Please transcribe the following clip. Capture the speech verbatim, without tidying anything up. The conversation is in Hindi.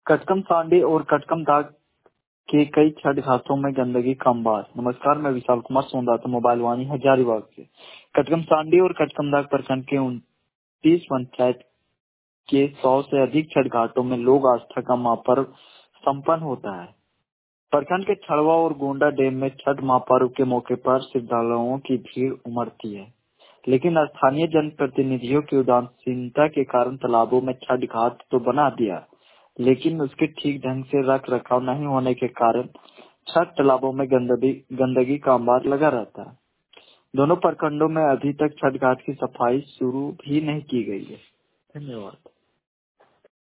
कटकम सांडी और कटकम दाग के कई छठ घाटों में गंदगी का अंबार। नमस्कार, मैं विशाल कुमार सोनदाता, मोबाइल वाणी हजारीबाग से। कटकम सांडी और कटकम दाग प्रखंड के उनतीस पंचायत के सौ से अधिक छठ घाटों में लोक आस्था का महापर्व संपन्न होता है। प्रखंड के छड़वा और गोंडा डैम में छठ महापर्व के मौके पर श्रद्धालुओं की भीड़ उमड़ती है, लेकिन स्थानीय जनप्रतिनिधियों की उदासीनता के कारण तालाबों में छठ घाट तो बना दिया, लेकिन उसके ठीक ढंग से रख रखाव नहीं होने के कारण छठ तालाबों में गंदगी गंदगी का अंबार लगा रहता है। दोनों प्रखंडों में अभी तक छठ घाट की सफाई शुरू भी नहीं की गई है। धन्यवाद।